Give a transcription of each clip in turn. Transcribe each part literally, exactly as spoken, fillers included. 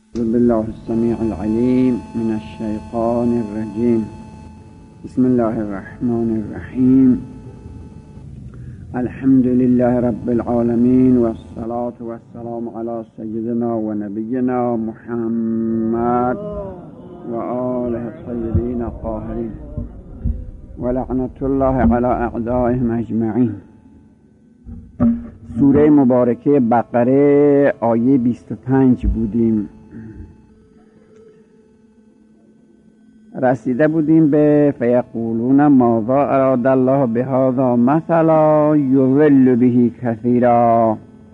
بالله السميع العليم من الشيطان الرجيم. بسم الله الرحمن الرحيم. الحمد لله رب العالمين، والصلاة والسلام على سيدنا ونبينا محمد وآله الطيبين الطاهرين، ولعنة الله على أعدائهم أجمعين. سوره مبارکه بقره آیه بیست و پنج بودیم. رسیده بودیم به فیقولون ماذا اراد الله بهذا مثلا یضل به کثیرا.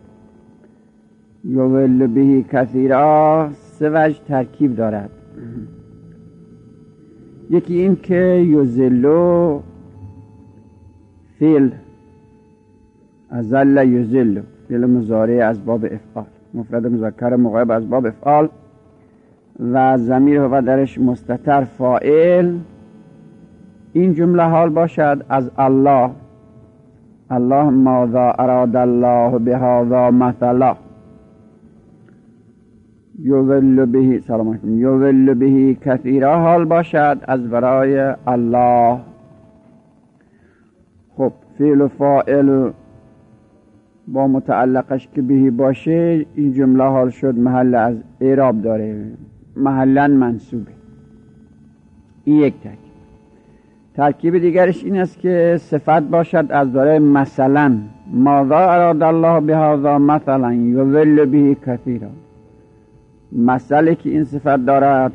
یضل به کثیرا سه وجه ترکیب دارد. یکی این که یضل فعل ازل یضل، فعل مضارع از باب افعال، مفرد مذکر مغایب از باب افعال و ضمیر و درش مستتر فاعل. این جمله حال باشد از الله. الله ماذا اراد الله بهذا مثلا یضل به سلام علیکم یضل به کثیرا حال باشد از برای الله. خب فعل و فاعل با متعلقش که بهی باشه این جمله حال شد محل از اعراب داره، محلا منصوبه. این یک ترکیب. ترکیب دیگرش این است که صفت باشد از برای مثلا ماذا اراد الله بهذا مثلا یضل به کثیرا. مثلی که این صفت دارد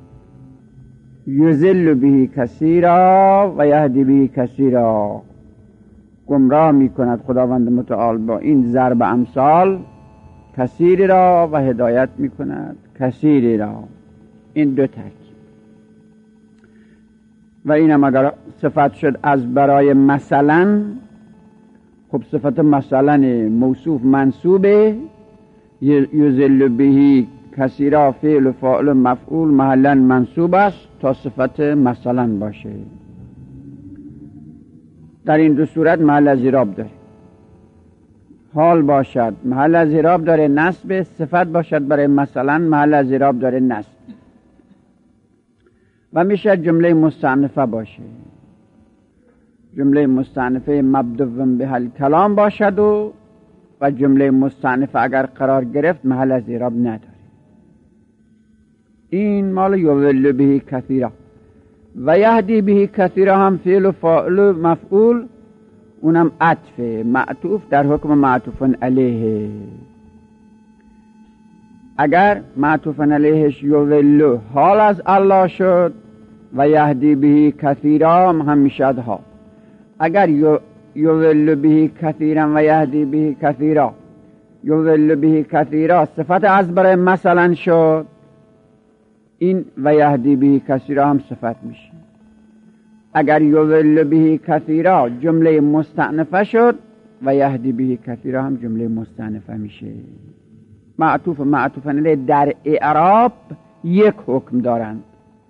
یضل به کثیرا و یهدی به کثیرا، گمراه می کند خداوند متعال با این ضرب امثال کثیری را و هدایت می کند کثیری را. این دو ترکیب. و اینم اگر صفت شد از برای مثلا، خب صفت مثلا موصوف منصوبه، یضل به کثیرا فعل و فاعل مفعول محلا منصوب است تا صفت مثلا باشه. در این دو صورت محل از اعراب داره. حال باشد محل از اعراب داره نصب، صفت باشد برای مثلا محل از اعراب داره نصب. و میشه جمله مستأنفه باشه. جمله مستأنفه مبدوء به الکلام باشد و و جمله مستأنفه اگر قرار گرفت محل از اعراب نداره. این مال یضل به کثیرا. و یهدی به کثیرا هم فعل و فاعل و مفعول، اونم عطف معطوف در حکم معطوف علیه. اگر معطوف علیهش یضل حال از الله شد و یهدی به کثیرا هم میشد حال. اگر یضل به کثیرا و یهدی به کثیرا، یضل به کثیرا صفت از برای مثلا شد، این و یهدی به کثیرا هم صفت میشه. اگر یضل به کثیرا جمله مستأنفه شد و یهدی به کثیرا هم جمله مستأنفه میشه. معطوف معطوف علیه در اعراب یک حکم دارند.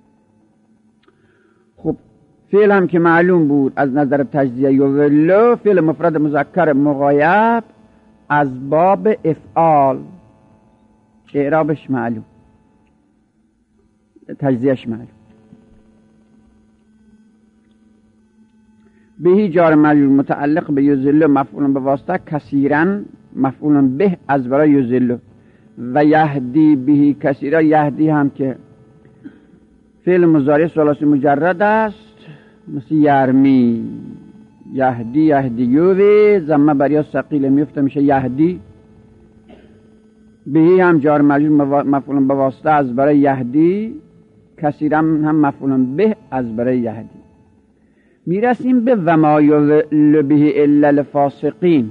خب فعل هم که معلوم بود از نظر تجزیه یضل، فعل مفرد مذکر مغایب از باب افعال، اعرابش معلوم، تجزیهش معلوم. بهی جار مجرور متعلق به یضل مفعول به واسطه کثیرا مفعول به از برای یضل. و یهدی به کثیرا، یهدی هم که فعل مضارع ثلاثی مجرد است، مثل یرمی، یهدی یهدی یوی ضمه بریا ثقیل میفته میشه یهدی. بهی هم جار مجرور مفعول به واسطه از برای یهدی، کثیرا هم مفعول به از برای یهدی. میرسیم به و ما یضل به الا الفاسقین.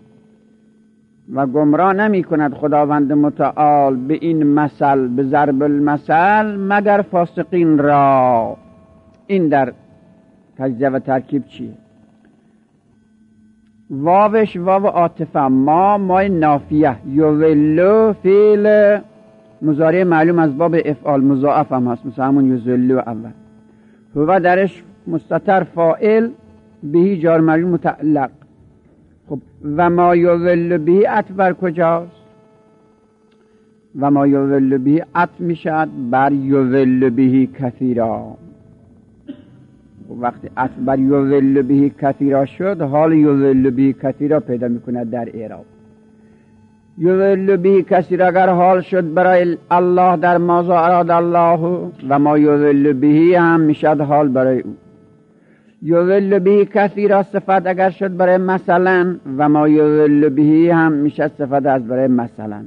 و گمراه نمی کند خداوند متعال به این مثل، به ضرب المثل، مگر فاسقین را. این در تجزیه و ترکیب چیه؟ واوش واو عاطفه، ما مای نافیه، یضل فعل مضارع معلوم از باب افعال مضاعف هم هست، مثل همون یضل اول. هو درش مستتر فاعل، بهی جار مجرور متعلق. خب و ما یضل به عطف بر کجاست؟ و ما یضل به عطف میشد بر یضل به کثیرا. وقتی عطف بر یضل به کثیرا شد، حال یضل به کثیرا پیدا میکند در اعراب. یضل به کثیرا اگر حال شد برای الله در ماذا اراد الله، و ما یضل به هم میشد حال برای او. یضل به کثیرا صفت اگر شد برای مثلا، و ما یضل به هم میشد صفت از برای مثلا.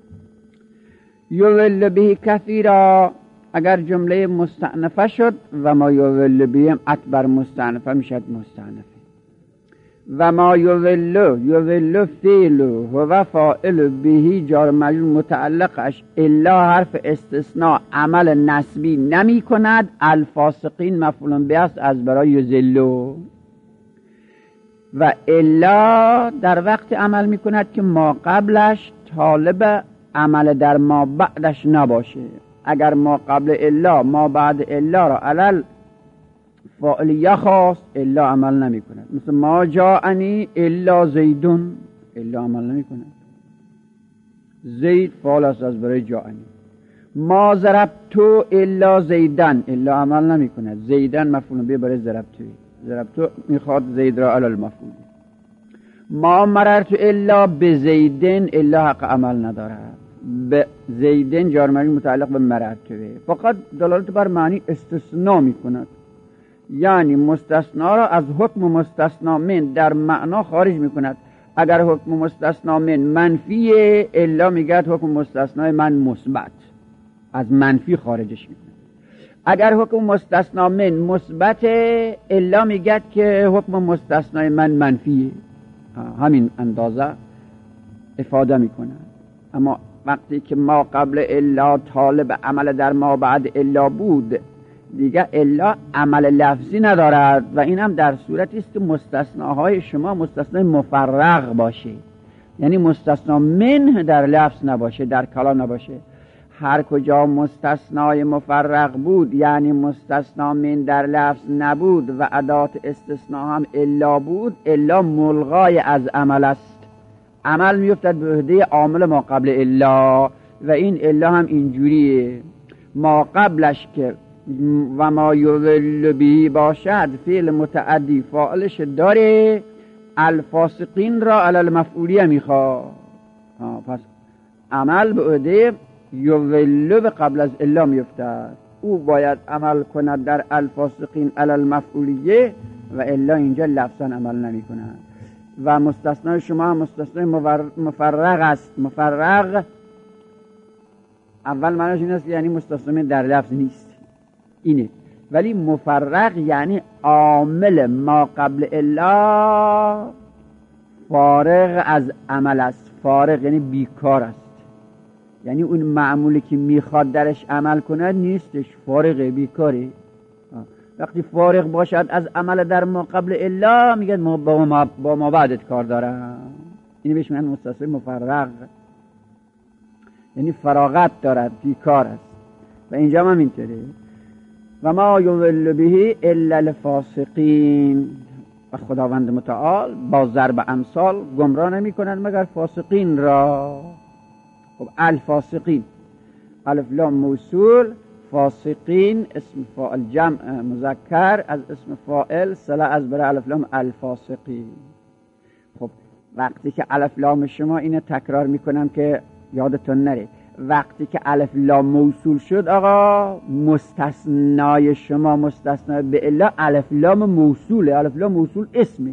یضل به کثیرا اگر جمله مستأنفه شد، و ما یضل به هم عطف بر مستأنفه میشد مستأنفه. و ما یضل یضل فعل و فاعل به جار مجرور متعلقش الا حرف استثناء عمل نسبی نمی کند. الفاسقین مفعول به است از برای یضل، و الا در وقت عمل می کند که ما قبلش طالب عمل در ما بعدش نباشه. اگر ما قبل الا ما بعد الا را علل فاعلیه خواست، الا عمل نمی کند. مثل ما جاءنی الا زیدون، الا عمل نمی کند. زید فاعل است از برای جاءنی. ما ضربتو الا زیدن، الا عمل نمی کند. زیدن مفعول به برای ضربتو، ضربتو میخواد زید را علل مفعول. ما مررت الا بزیدن، الا حق عمل ندارد. به زیدن جار مجرور متعلق به مررتوه، فقط دلالت بر معنی استثناء می کند. یعنی مستثنا را از حکم مستثنا من در معنا خارج می کند. اگر حکم مستثنا من منفیه، الا میگد حکم مستثنا من مثبت، از منفی خارجش می کند. اگر حکم مستثنا من مثبت، الا میگد که حکم مستثنا من منفیه. همین اندازه افاده می کند. اما وقتی که ما قبل الا طالب عمل در ما بعد الا بود، دیگه الا عمل لفظی ندارد، و این هم در صورتی است که مستثناهای شما مستثنای مفرغ باشه. یعنی مستثنا منه در لفظ نباشه، در کلام نباشه. هر کجا مستثنای مفرغ بود، یعنی مستثنا من در لفظ نبود و ادات استثناء هم الا بود، الا ملغای از عمل است. عمل میفتد به عهده عامل ما قبل الا، و این الا هم اینجوریه. ما قبلش که و ما یضل به باشد فعل متعدی فاعلش داره، الفاسقین را علی المفعولیه میخواد. پس عمل به عهده یضل به قبل از الا میفتد. او باید عمل کند در الفاسقین علی المفعولیه، و الا اینجا لفظا عمل نمی کند. و مستثنای شما مستثنای مفرغ است. مفرغ اول معنیش این است یعنی مستثنا در لفظ نیست، اینه. ولی مفرغ یعنی عامل ما قبل الا فارغ از عمل است. فارغ یعنی بیکار است، یعنی اون معمولی که میخواد درش عمل کنه نیستش، فارغه، بیکاره. وقتی فارغ باشد از عمل در ما قبل الا، میگه ما با ما, با ما بعدت کار دارم. اینی بهش میگن مستثنی مفرغ، یعنی فراغت دارد، بیکار است. و اینجا هم اینطوره. و ما یضل به الا الفاسقین. و خداوند متعال با ضرب امثال گمراه نمی کند مگر فاسقین را. خب الفاسقین الف لام موصول، فاسقین اسم فاعل جمع مذکر از اسم فاعل، صله از برای الف لام الفاسقین. خب وقتی که الف لام شما اینو تکرار میکنم که یادتون نره، وقتی که الف لام موصول شد آقا، مستثنای شما مستثنای به الا الف لام موصوله. الف لام موصول اسمه،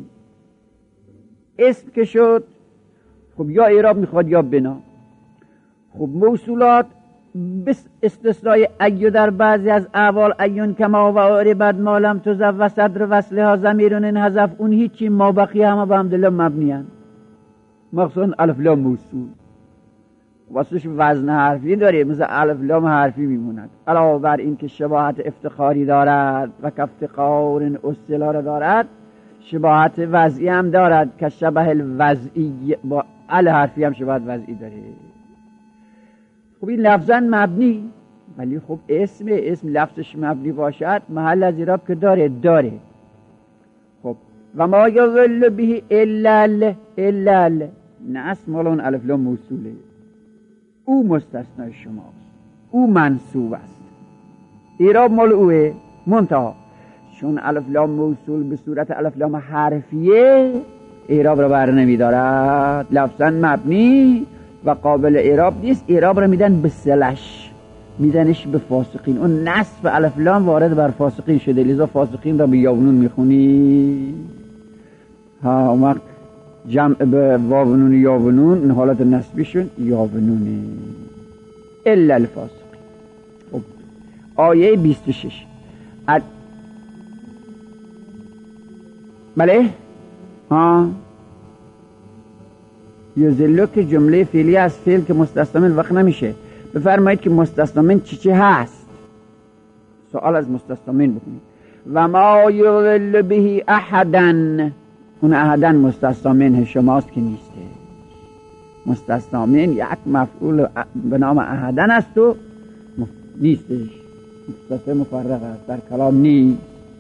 اسم که شد خب یا اعراب میخواد یا بنا. خب موصولات بس استثنای ایو در بعضی از احوال، ایون کما و عربت ما لم تضف و صدر وصلها ضمیرون انحذف، اون هیچی، ما بقیه همه به حمدالله مبنی هستند، مخصوصا الف لام موصول. واسش وزن حرفی داره، مثل الف لام حرفی میموند. علاوه بر این که شباهت افتخاری دارد و کافتقار اصطلاح دارد، شباهت وضعی هم دارد که شبه الوضعی، با ال حرفی هم شباهت وضعی داره. خب این لفظا مبنی، ولی خب اسم اسم لفظش مبنی باشد محل از اعراب که داره داره. خب و ما یضل به الا الا نه اسم مالون الف لام موصوله. او مستثنای شماست، او منصوب است. اعراب مال اوه. منتها چون الف لام موصول به صورت الف لام حرفیه اعراب را بر نمیدارد، لفظا مبنی و قابل اعراب نیست. اعراب را میدن به سلش، میدنش به فاسقین. اون نصب الف لام وارد بر فاسقین شده، لذا فاسقین را به یاونون میخونی. ها اون وقت جمع به واونون یاونون، این حالت نصبیشون یاونونه. الا الفاسقین. خب آیه بیست و شش اد... بله ها یذلو که جمله فعلی از فعل که مستثنا من وقت نمیشه. بفرمایید که مستثنا من چی چی هست. سوال از مستثنا من بکنید. و ما یذل به احدا، اون احدا مستثنا من شماست که نیسته. مستثنا من یک مفعول به نام احدا است و نیستش، مستثنا مفرغ است، در کلام نیست.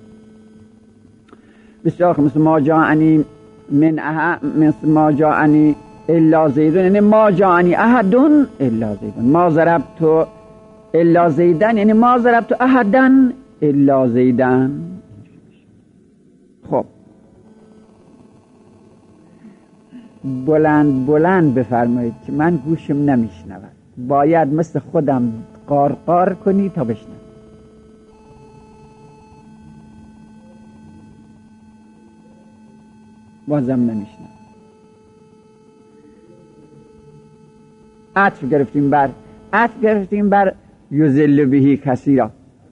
بسیار مثل ما جاءنی من احد، مثل ما جاءنی الا زیدون، یعنی ما جاءنی احدون الا زیدون. ما ضربت الا زیدن یعنی ما ضربت احدا الا زیدن. خب بلند بلند بفرمایید که من گوشم نمیشنود، باید مثل خودم قارقار کنی تا بشنوی. بازم نمیشنم. عطف گرفتیم بر عطف گرفتیم بر یذل به کثیرا.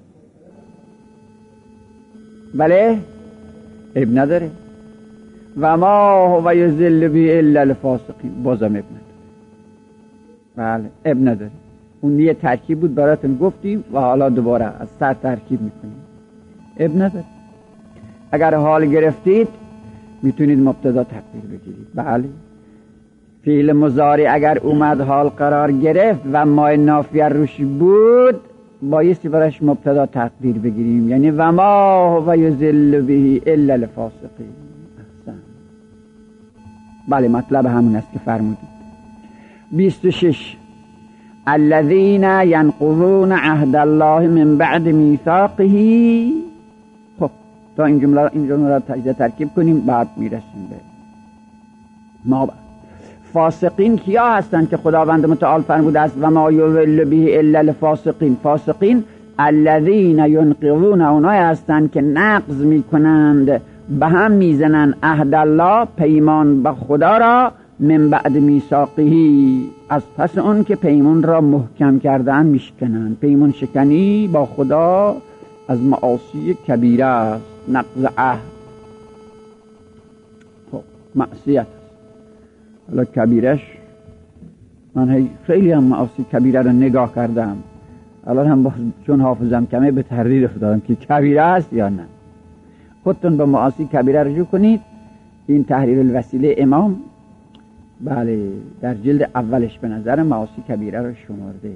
بله اب نداره. و ما هو یذل به الا الفاسقین، بازم اب نداره. بله اب نداره. اون یه ترکیب بود براتون گفتیم و حالا دوباره از سر ترکیب میکنیم. اب نداره. اگر حال گرفتید میتونید مبتدا تقدیر بگیرید. بله فعل مضارع اگر اومد حال قرار گرفت و ما نافیه روش بود بایستی براش مبتدا تقدیر بگیریم، یعنی و ما هو یذل به الا الفاسقین. احسن. بله مطلب همون است که فرمودید. بیست و شش الذین ینقضون عهد الله من بعد میثاقه. خب تا این جمله این جمله را تجزیه ترکیب کنیم بعد میرسیم به ما. فاسقین کیا هستند که خداوند متعال فرموده است و ما یذل به الا الفاسقین؟ فاسقین الذین ینقضون، اونایی هستند که نقض میکنند، به هم میزنند عهد الله، پیمان با خدا را، من بعد میثاقه، از پس اون که پیمان را محکم کردن میشکنند. پیمان شکنی با خدا از معاصی کبیره است. نقض عهد خب معصیت. حالا کبیرش من خیلی هم معاصی کبیره رو نگاه کردم، الان هم باز چون حافظم کمه به تحریر افتادم که کبیره است یا نه. خودتون به معاصی کبیره رجوع کنید. این تحریر الوسیله امام بله در جلد اولش به نظر معاصی کبیره رو شمارده.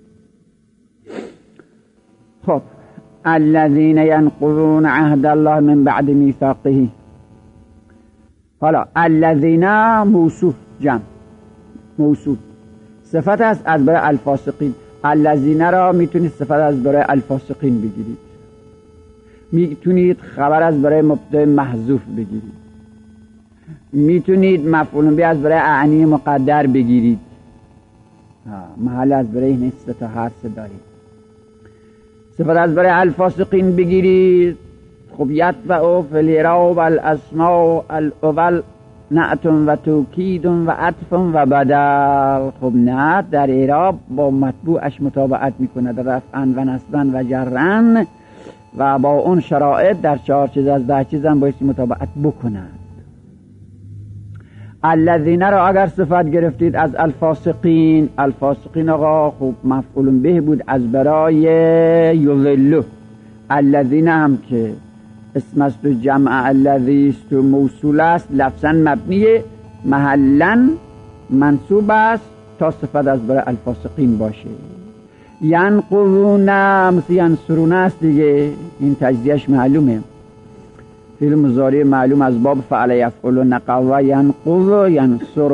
خب الذین ینقضون عهد الله من بعد میثاقه. حالا الذین موصوف جمع موصوف صفت است از برای الفاسقین. الذین را میتونید صفت از برای الفاسقین بگیرید، میتونید خبر از برای مبتدا محذوف بگیرید، میتونید مفعول به از برای اعنی مقدر بگیرید. محل از برای این سه تا حرف دارید. صفت از برای الفاسقین بگیرید. خب یتبع فی الاعراب الاسماء الاول نعت و توکید و عطف و بدل. خب نعت در اعراب با مطبوعش مطابقت میکنه، در رفعا و نصبا و جرن و با اون شرایط در چهار چیز از ده چیز هم بایستی مطابقت بکنند. الذین را اگر صفت گرفتید از الفاسقین، الفاسقین آقا خب مفعول به بود از برای یذلو. الذین هم که اسم است و جمع الذی است و موصول است، لفظا مبنیه، محلا منصوب است تا صفت از برای الفاسقین باشه. ینقضون مثل ینصرون است دیگه، این تجزیهش معلومه. فعل مضارع معلوم از باب فعل یفعل نقض ینقض ینصر.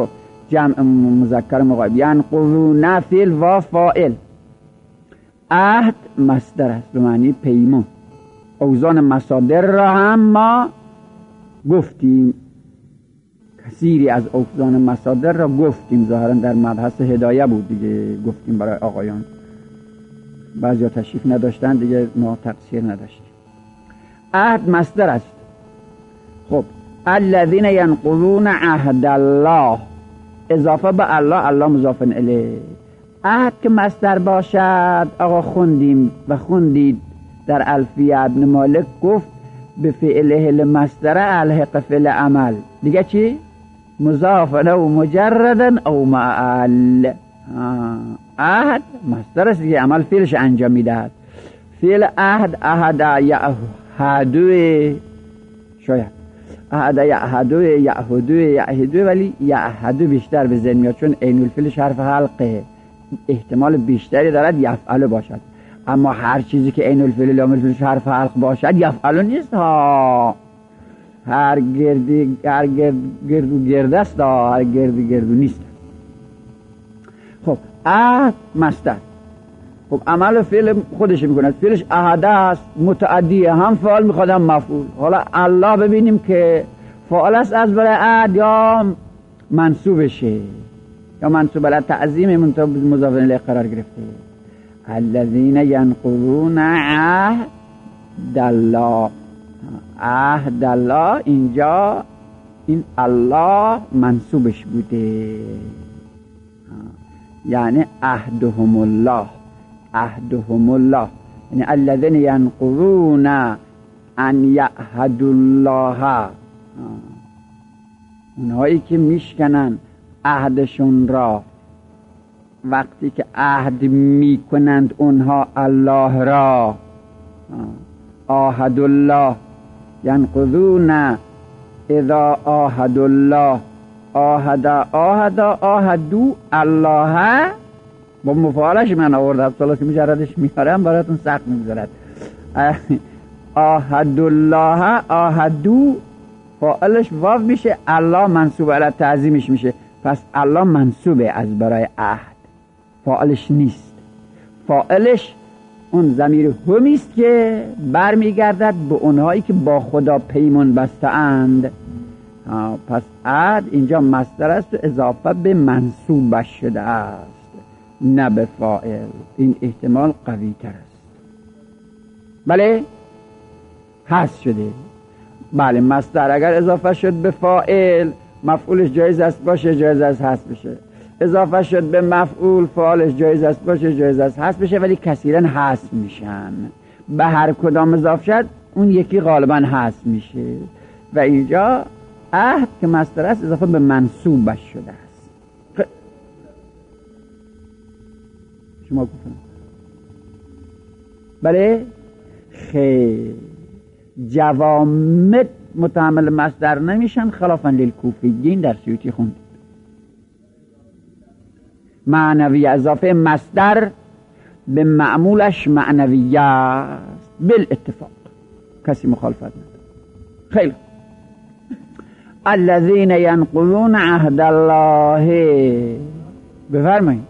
جمع مذکر مغایب. ینقضون فعل و فاعل. عهد مصدر است به معنی پیمان. اوزان مصادر را هم ما گفتیم، کثیری از اوزان مصادر را گفتیم، ظاهرا در مبحث هدایه بود دیگه، گفتیم برای آقایان. بعضیا تشریف نداشتن دیگه، ما تقصیر نداشتیم. عهد مصدر است. خب الذین ینقضون عهد الله، اضافه به الله، الله مضاف الیه. عهد که مصدر باشد، آقا خوندیم و خوندید در الفیه ابن مالک گفت به فعله المصدر الحق فعل عمل. دیگه چی؟ مضاف او مجردا او معل. عهد مصدر است دیگه، عمل فعلش انجام میدهد. فعل عهد عهد یعهدو، شاید عهد یعهدو یعهدو یعهدو، ولی یعهدو بیشتر به ذهن میاد چون عین الفعلش حرف حلقه، احتمال بیشتری دارد یفعل باشد. اما هر چیزی که عین الفعل لام الفعلش حرف حلق باشد یفعل نیست ها. هر گردی هر گرد گردو گرد است، هر گردی گردو نیست. خب عهد مصدر. خب عمل فعل خودش میکند، فعلش عهد است، متعدیه، هم فاعل میخواد هم مفعول. حالا الله ببینیم که فاعل است از برای عهد یا منصوبشه، یا منصوب علی تعظیم منتهی مضاف الیه قرار گرفته. الذین ینقضون عهد الله، عهد الله اینجا این الله منصوبش بوده، یعنی عهدهم الله، عهدهم الله، یعنی الذین ینقضون ان یعهد الله، اونهایی که میشکنن عهدشون را وقتی که عهد میکنند اونها الله را. عهد الله ینقضون اذا عهد الله، عهد عهد عهدو الله، با مفعولش من آوردم، ثلاثی مجردش میارم براتون سخت میگذارد. عهد الله عهدو فاعلش واو میشه، الله منصوب علی تعظیمش میشه، پس الله منصوبه از برای عهد، فاعلش نیست. فاعلش اون ضمیر همی است که برمیگردد به اونهایی که با خدا پیمان بسته‌اند. پس عهد اینجا مصدر است و اضافه به منصوبش شده است، نه به فاعل. این احتمال قوی تر است. بله حذف شده. بله مصدر اگر اضافه شد به فاعل مفعولش جایز است باشه، جایز است حذف بشه. اضافه شد به مفعول فاعلش جایز است باشه، جایز است حذف بشه، ولی کثیرا حذف میشن. به هر کدام اضافه شد اون یکی غالبا حذف میشه و اینجا عهد که مصدر است اضافه به منصوبش شده است. خ... شما گفتم بله خیر جوامد متحمل مصدر نمیشن خلافا للکوفیین، در سیوطی خوند. معنوی اضافه مصدر به معمولش معنویه است بالاتفاق، کسی مخالفت نداره. خیلی الذین ینقضون عهد الله، بفرمایید.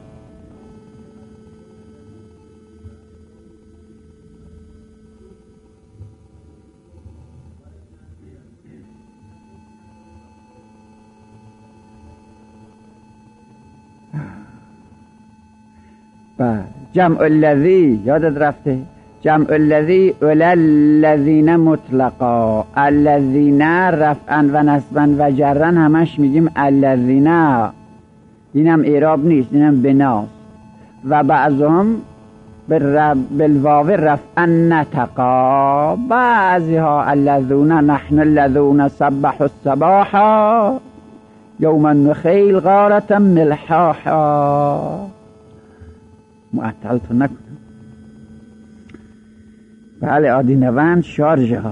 جمع الذی یادت رفته، جمع الذی اول الذین مطلقا، الذین رفعا و نصبا و جرا همش میگیم الذین، اینم اعراب نیست، اینم بناست. و بعضهم بالواو رفعا نتقا، بعضی ها الذون نحن الذون سبحوا الصباحا یوما نخیل غارة ملحاحا. معطلتون نکنم. بله عادی نوند شارژ ها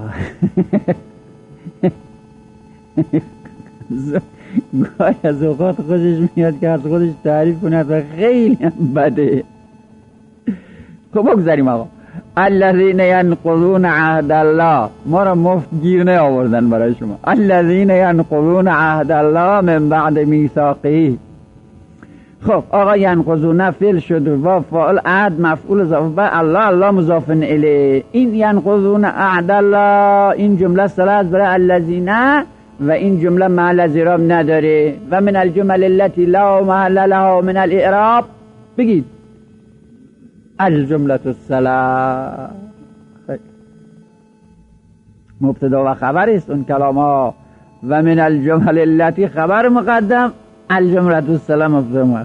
گاهی از اوقات خوشش میاد که از خودش تعریف کند و خیلی هم بده. خب بگذاریم آقا. الذین ینقضون عهد الله، ما را مفت گیر نیاوردن برای شما. الذین ینقضون عهد الله من بعد میثاقه، خب آقا ینقضون فعل شد و فاعل عهد مفعول اضافه به الله الله مضاف الیه. این ینقضون عهد الله این جمله صلاح است برای الذین و این جمله محل از اعراب نداره و من الجمل التي لا محل لها من الاعراب بگید الجمله الصلاح مبتدا و خبر است اون کلام ها و من الجمل التي خبر مقدم الجمله الصلاح مبتدا.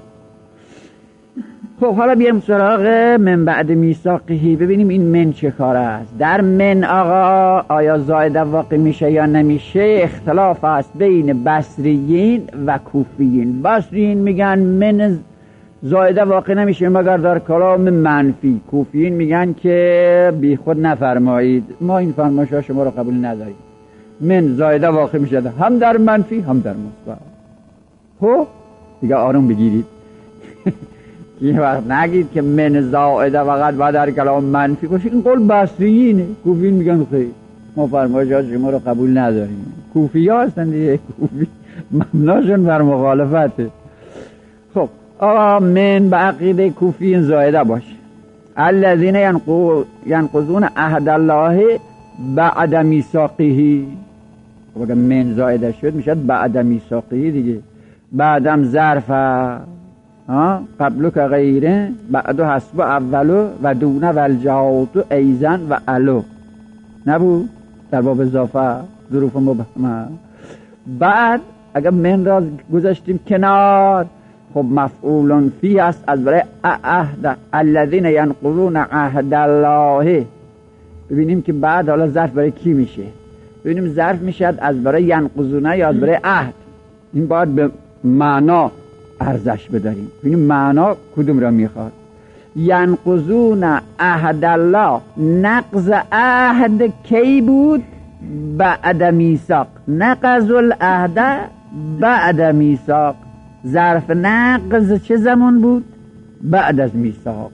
خب حالا بیایم سراغ من بعد میثاقه ببینیم این من چه کار است. در من آقا آیا زائده واقع میشه یا نمیشه اختلاف است بین بصریین و کوفیین. بصریین میگن من زائده واقع نمیشه مگر در کلام منفی. کوفیین میگن که بی خود نفرمایید ما این فرمایش ها شما رو قبول نداریم. من زائده واقع میشه هم در منفی هم در مثبت. خب دیگه آروم بگیرید یه وقت نگید که من زائده فقط باید در کلام منفی باشه. این قول بصریینه. کوفیین میگن خیلی ما فرمایشات شما رو قبول نداریم. کوفی ها هستن دیگه. کوفی مبناشون بر مخالفته. خب آقا من به عقیده کوفیین زائده باشه. الذین ینقضون عهد الله بعد میثاقه. اگه من زائده شد میشد بعد میثاقه دیگه. بعدم ظرفه قبلو که غیره بعدو حسب اولو و دونه و الجهاتو ایزن و الو نبود در باب اضافه ظروف مبهمه. بعد اگر من را گذاشتیم کنار خب مفعول فی است از برای عهد الذین ینقضون عهد الله. ببینیم که بعد حالا ظرف برای کی میشه. ببینیم ظرف میشد از برای ینقضونه یا از برای عهد. این باید به معنا ارزش بداریم. ببینیم معنا کدوم را میخواد. ینقضون عهد الله نقض عهد کی بود؟ بعد میثاق. نقض العهد بعد میثاق. ظرف نقض چه زمان بود؟ بعد از میثاق.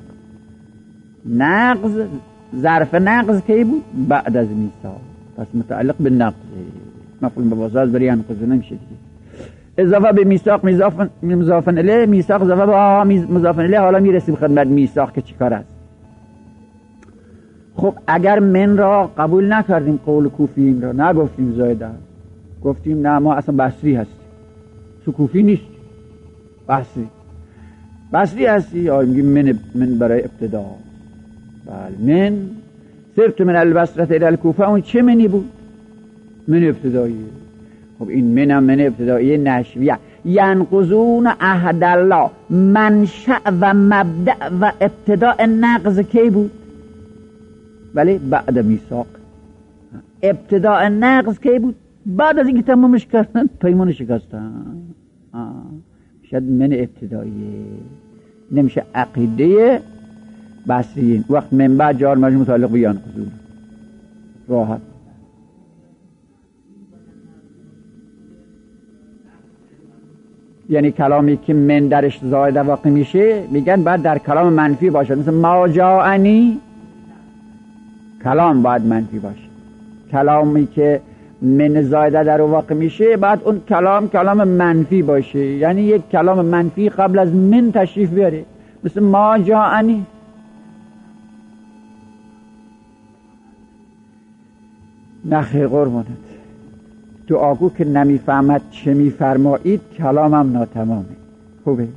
نقض ظرف نقض کی بود؟ بعد از میثاق. پس متعلق به نقض مفعول به واسطه برای ینقضون نمیشه دیگه. اضافه به میثاق مضاف الیه. میثاق اضافه به مضاف الیه. حالا میرسیم خدمت میثاق که چیکار است. خب اگر من را قبول نکردیم قول کوفیین را نگفتیم زائده گفتیم نه ما اصلا بصری هستیم تو کوفی نیست بصری بصری هستی آیا میگیم من من برای ابتدا. بله من صرف من البصره الى الکوفه اون چه منی بود؟ من ابتداییه. خب این منم من ابتداییه نشویه. ینقضون عهد الله منشأ و مبدأ و ابتداء نقض کی بود؟ ولی بعد میثاق. ابتداء نقض کی بود؟ بعد از اینکه تمامش کردن پیمان شکستن. شاید من ابتداییه نمیشه عقیده بصریین. وقت من بعد جار مجموع متعلق به ینقضون راحت. یعنی کلامی که من درش زائده واقع میشه میگن بعد در کلام منفی باشه. مثل ما جاءنی کلام باید منفی باشه. کلامی که من زائده در واقع میشه بعد اون کلام کلام منفی باشه. یعنی یک کلام منفی قبل از من تشریف بیاره. مثل ما جاءنی. نخی قربانت تو آگو که نمیفهمد چه میفرمایید کلامم ناتمامه. خوبه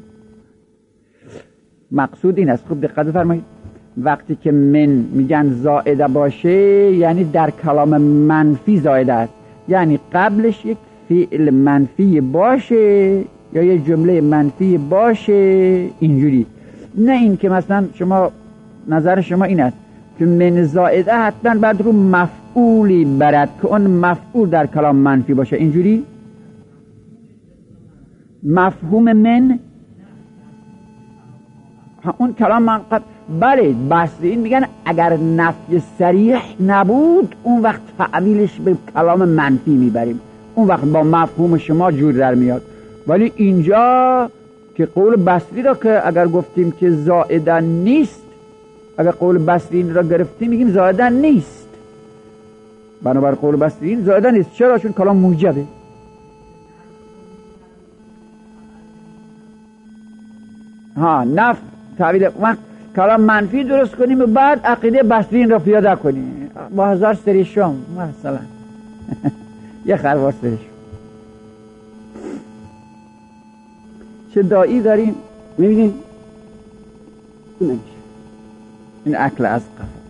مقصود این است. خوب دقت فرمایید وقتی که من میگن زائده باشه یعنی در کلام منفی زائده است. یعنی قبلش یک فعل منفی باشه یا یک جمله منفی باشه اینجوری. نه این که مثلا شما نظر شما این است که من زائده حتما بعد رو مفعولی برد که اون مفعول در کلام منفی باشه اینجوری. مفهوم من اون کلام من قبل بله بصریین میگن اگر نفی صریح نبود اون وقت تعویلش به کلام منفی میبریم. اون وقت با مفهوم شما جور در میاد. ولی اینجا که قول بصری را که اگر گفتیم که زائده نیست اگر قول بصریین را گرفتیم میگیم زائده نیست. بنابر قول بصریین زائده نیست. چرا؟ چون کلام موجبه. ها نف تعبیر وقت کلام منفی درست کنیم و بعد عقیده بصری را پیاده کنیم. با هزار سری شم مثلا یه خرواس سری شم چه دایی داریم میبینیم این عقل از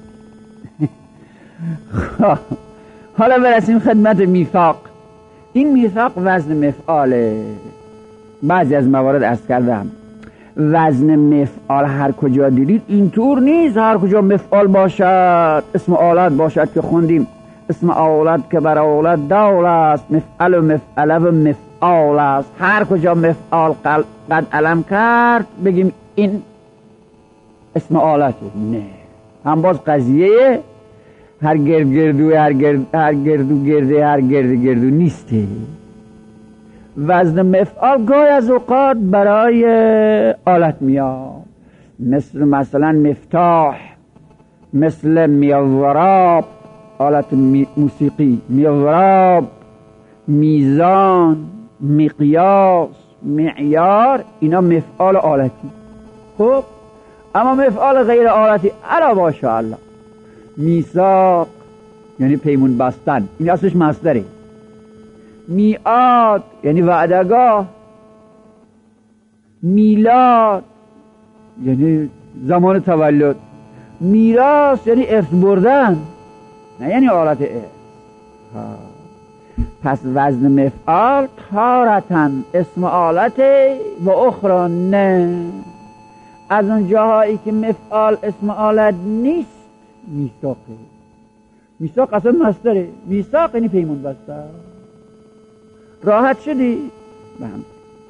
قفا. حالا برسیم خدمت میثاق. این میثاق وزن مفعاله. بعضی از موارد عرض کردم وزن مفعال هر کجا دیدید اینطور نیست هر کجا مفعال باشد اسم آلت باشد که خوندیم اسم آلت که بر آلت دال است مفعل و مفعله و مفعال است. هر کجا مفعال قد علم کرد بگیم این اسم آلته. نه هم باز قضیه هر گرد گردو هر گرد هر گردو گرده هر گرد گردو نیسته. وزن مفعال گاهی از اوقات برای آلت میاد مثل مثلا مفتاح مثل میضراب آلت موسیقی میضراب میزان مقیاس معیار اینا مفعال آلتی. خب اما مفعال غیر آلتی علا باشه الله میثاق یعنی پیمون بستن این اصلش مصدره. میعاد یعنی وعدگاه. میلاد یعنی زمان تولد. میراث یعنی ارث بردن نه یعنی آلت ارث. پس وزن مفعال تارتن اسم آلته و اخرى نه. از اون جاهایی که مفعال اسم آلت نیست میثاقه. میثاق اصلا مصدره. میثاق یعنی پیمون بستن. راحت شدی؟ بهم.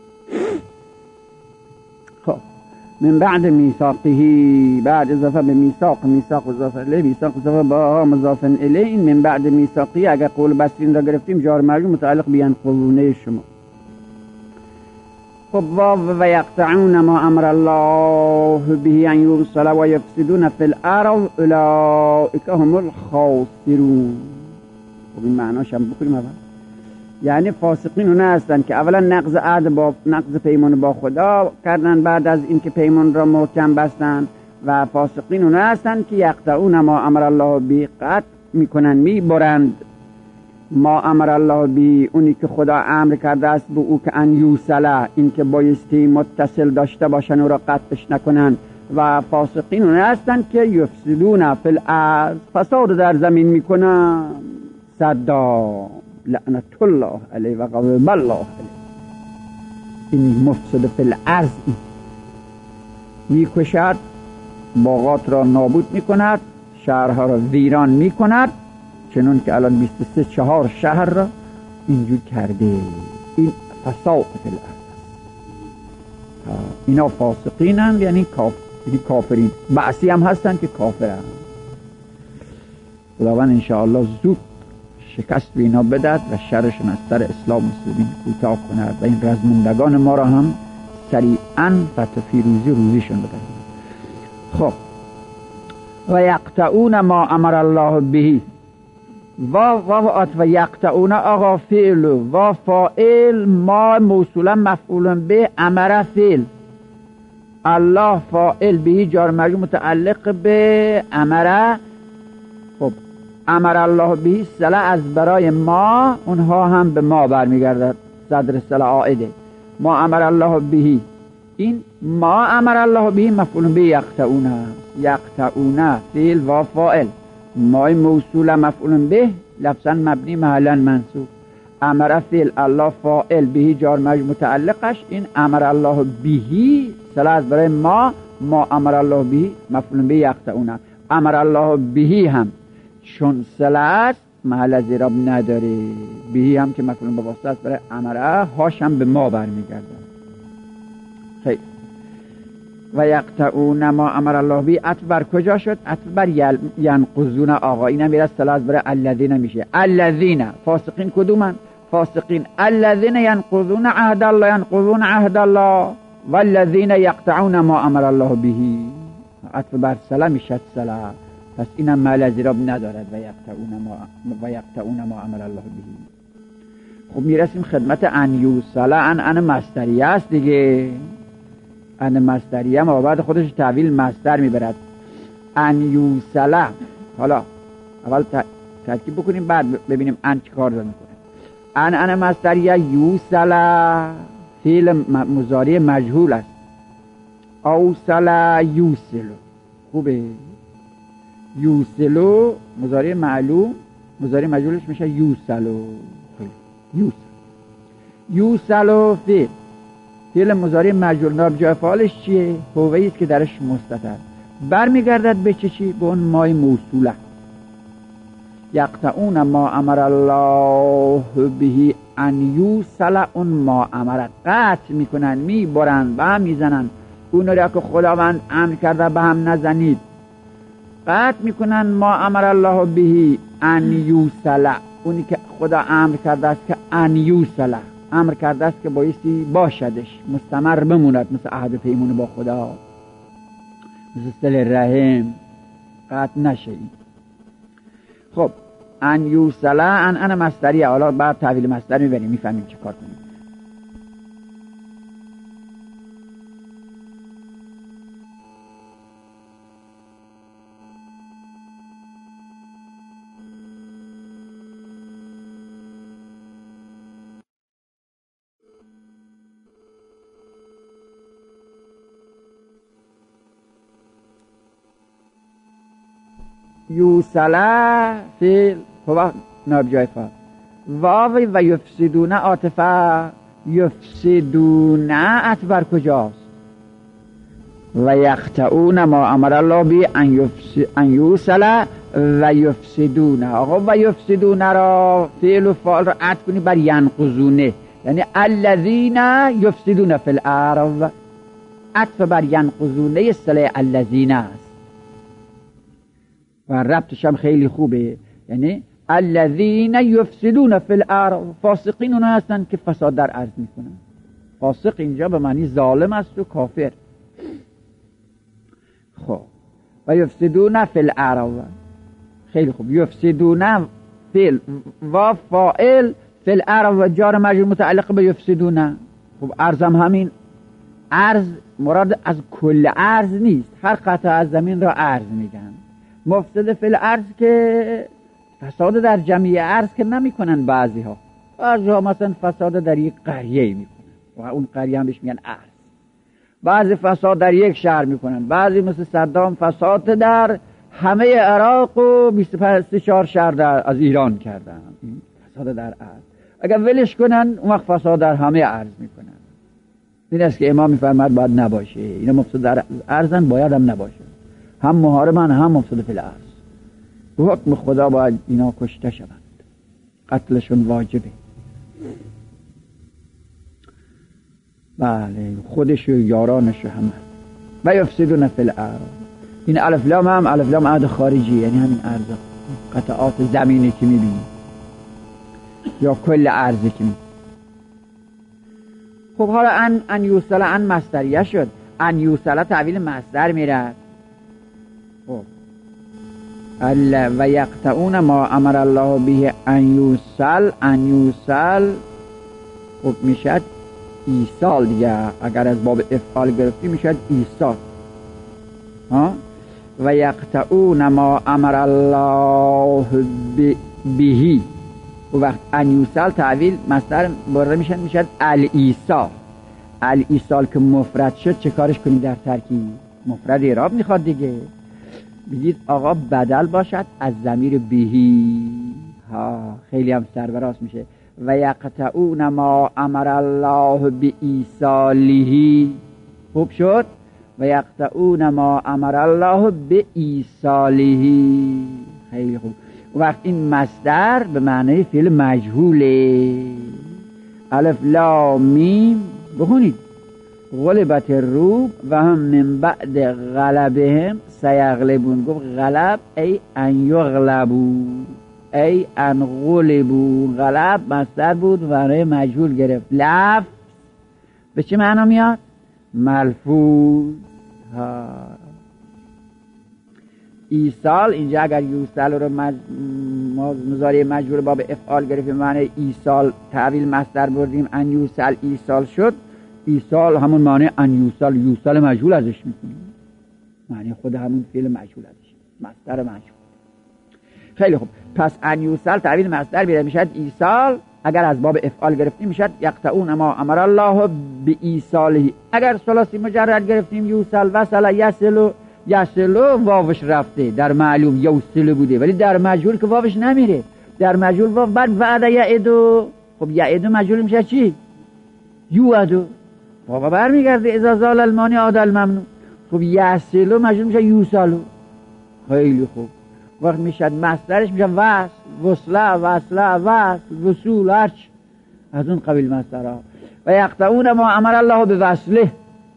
خب من بعد میثاقه بعد اضافه به میثاق میثاق اضافه الیه میثاق اضافه با مضاف الیه این من بعد میثاقه اگر قول بسرین را گرفتیم جار مجرور متعلق به ینقضون شما. خب و یقطعون ما امر الله به ان یوصل و یفسدون فی الارض اولئک هم الخاسرون. خب این معناش هم بکنیم اول. یعنی فاسقین اونه هستن که اولا نقض عهد با نقض پیمان با خدا کردن بعد از اینکه پیمان را محکم بستن و فاسقین اونه هستن که یقطعون ما امر الله به قطع میکنن میبرند ما امر الله به اونی که خدا امر کرده است به او که ان یوصله این که بایستی متصل داشته باشن و را قطعش نکنن و فاسقین اونه هستن که یفسدون فی الارض فساد در زمین میکنن. صدا لعنت الله علیه و غضب الله علیه. این مفسد فی الارض میکشد باغات را نابود میکند شهرها را ویران میکند چنون که الان بیست و سه چهار شهر را اینجور کرده. این فساد فی الارض. اینا فاسقینن یعنی کاف... کافرین. بعثی هم هستن که کافرن. خداوند انشاءالله زود شکست به اینا بدهد و شرشون از سر اسلام مسلمین کوتاه کند و این رزمندگان ما را هم سریعا فتح فیروزی روزیشون بدهد. خب و یقطعون ما امر الله به و و و یقطعون آقا فعل و فاعل ما موصولا مفعول به امر فعل الله فاعل به جار مجرور متعلق به امر. خب امر الله به صله از برای ما اونها هم به ما برمیگردد صدر صله عائده. ما امر الله به این ما امر الله به مفعول به یقطعون یقطعون فعل و فاعل ما موصول مفعول به لفظا مبنی محلا منصوب امر فعل الله فاعل به جار مجرور متعلقش این امر الله به صله از برای ما ما امر الله به مفعول به یقطعون. امر الله به هم چون صله است محل از اعراب نداره. بهی هم که مفعول به واسطه است برای امره هاش هم به ما برمیگردن. خیلی و یقطعون ما امر الله به عطف بر کجا شد؟ عطف بر ینقضون. آقا این هم از صله از برای الذین میشه. الذین فاسقین کدومن؟ فاسقین الذین ینقضون عهد الله ینقضون عهد الله والذین یقطعون ما امر الله به. عطف بر صله میشه صله. پس اینم محل از اعراب ندارد و یقطعون ما و یقطعون ما امر الله به. خب میرسیم خدمت ان یوصله. ان ان مصدریه است دیگه. ان مصدریه ما بعد خودش تعویل مصدر میبرد. ان یوصله، حالا اول ترکیب بکنیم بعد ببینیم ان چی کار داره میکنه. ان ان مصدریه یوصله فعل مضارع مجهول است. اوصله یوصلو، خوبه. یوصلو مضارع معلوم، مضارع مجهولش میشه یوصلو. یوصل یوصلو فعل فعل مضارع مجهول ناب جای فعالش چیه؟ هویی است که درش مستتر برمیگردد به چه چی؟ به اون مای موصوله. یقطعون ما امر الله به ان یوصل، اون ما امر قطع میکنن، میبرن به هم میزنن اون را که خداوند امر کرده به هم نزنید. قطع میکنن ما امر الله به ان یوصل، اونی که خدا امر کرده است که ان یوصل، امر کرده است که بایستی باشدش، مستمر بموند، مثل عهد پیمون با خدا، مثل صله رحم، قطع نشه. خب ان یوصل ان ان مصدریه، حالا بعد تعویل مصدر میبریم میفهمیم چه کار کنیم. یوصله فعل هو ناب جای فعل. واو و یفسدون عاطفه. یفسدون عطف بر کجاست؟ و یقطعون ما امر الله به ان یوصل و یفسدون. آقا و یفسدون را فعل و فاعل را عطف کنی بر ینقضونه، یعنی الذین یفسدون فی الارض، عطف بر ینقضونه صله الذین است و ربطش هم خیلی خوبه. یعنی الذین یفسدون فی الارض، فاسقین اونا هستن که فساد در ارض میکنن. فاسق اینجا به معنی ظالم است و کافر. خب و یفسدون فی الارض، خیلی خوب. یفسدون فعل و فاعل، فی الارض و جار مجرور متعلق به یفسدون. خب ارضم همین، ارض مراد از کل ارض نیست، هر قطعه از زمین را ارض میگن. مفسد فی الارض که فساد در جمعی ارض که نمی کنن، بعضی ها بعضی ها مثلا فساد در یک قریه می کنن و اون قریه هم بهش میگن ارض. بعضی فساد در یک شهر می کنن، بعضی مثل صدام فساد در همه عراق و بیست و چهار شهر در از ایران کردن. فساد در ارض اگر ولش کنن اون وقت فساد در همه ارض می کنن. این است که امام میفرماید باید نباشه، اینا مفسد در ارضن، باید هم نباشه، هم محاربن هم مفسد فی الارض. به حکم خدا باید اینا کشته شوند، قتلشون واجبه. بله خودش و یارانش همه. و یفسدون فی الارض، این الف لام هم الف لام عهد خارجی، یعنی همین ارض، قطعات زمینی که میبینی یا کل ارضی که میبینی. خب حالا ان ان یوصل ان مصدریه شد، ان یوصل تعویل مصدر میرد. خب و یقطعون ما امر الله به ان یوصل، ان یوصل خب میشد ایصال دیگه، اگر از باب افعال گرفتی میشد ایصال. ها و یقطعون ما امر الله به، و وقت ان یوصل تعویل مصدر برده میشد میشد الایصال. الایصال که مفرد شد چه کارش کنیم در ترکیب؟ مفرد اعراب میخواد دیگه، بگید آقا بدل باشد از ضمیر بهی. ها خیلی هم سربراز میشه. و یقطعون ما امر الله به ایصاله، خوب شد. و یقطعون ما امر الله به ایصاله، خیلی خوب. وقت این مصدر به معنی فعل مجهوله. الف لام میم بخونید. غلبت الروم و هم من بعد غلبهم سیغلبون. گفت غلب ای ان یغلبو، ای ان غلبو. غلب مصدر بود و معنی مجهول گرفت. لفظ به چه معنا میاد؟ ملفوظ. ها ایصال اینجا اگر یوصل رو مج... مضارع مجهول باب افعال گرفتیم، معنی ایصال تعویل مصدر بردیم، ان یوصل ایصال شد. ایصال همون معنی ان یوصل، یوصل مجهول ازش میکنیم، معنی خود همون فعل مجهول ازش، مصدر مجهول. خیلی خوب، پس ان یوصل تعبیر مصدر بیاره میشد ایصال. اگر از باب افعال گرفتیم میشد یقطعون ما امر الله به ایصاله. اگر ثلاثی مجرد گرفتیم یوصل، وصل، یصل، یصل واوش رفته، در معلوم یوصل بوده، ولی در مجهول که واوش نمیره، در مجهول واو بعد وعده یعدو. خب یعدو مجهول میشه چی؟ یوعدو، واو برمیگرده اذا زال المانی عاد الممنوع. خب یصل مجهول میشه یوصل. خیلی خوب، وقت میشد مصدرش میشه وصل، وصله، وصله، وصل، وصول، هرچ از اون قبیل مصدرها. و یقطعون ما امر الله به وصله.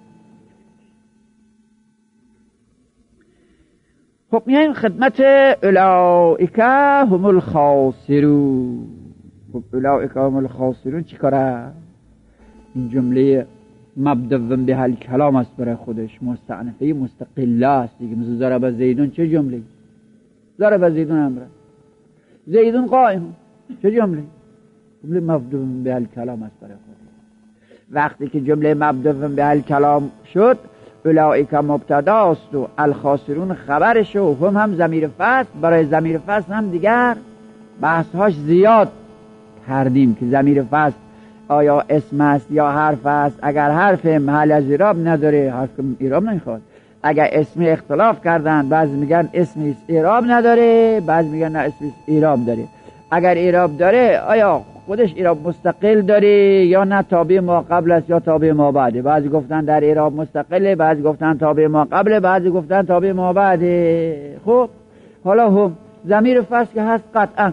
خب میایم خدمت اولئک هم الخاسرون. خب اولئک هم الخاسرون چی کاره؟ این جمله مبدوم به هل کلام است برای خودش، مستعنفه مستقله است دیگه. مثل ضرب زیدون چه جمله؟ ضرب زیدون امره، زیدون قائم، چه جمله؟ جمله مبدوم به هل کلام است برای خودش. وقتی که جمله مبدوم به هل کلام شد، اولئک مبتداست و الخاسرون خبرش و هم هم ضمیر فصل. برای ضمیر فصل هم دیگر بحثهاش زیاد کردیم که ضمیر فصل آیا اسم است یا حرف است. اگر حرف محل از اعراب نداره، حرف اعراب نمیخواد. اگر اسم اختلاف کردن، بعضی میگن اسم اعراب نداره، بعضی میگن نه اسم اعراب داره. اگر اعراب داره آیا خودش اعراب مستقل داره یا نه تابع ما قبل است یا تابع ما بعده. بعضی گفتن در اعراب مستقله، بعضی گفتن تابع ما قبله، بعضی گفتن تابع ما بعده. خب حالا هم ضمیر فصل که هست قطعا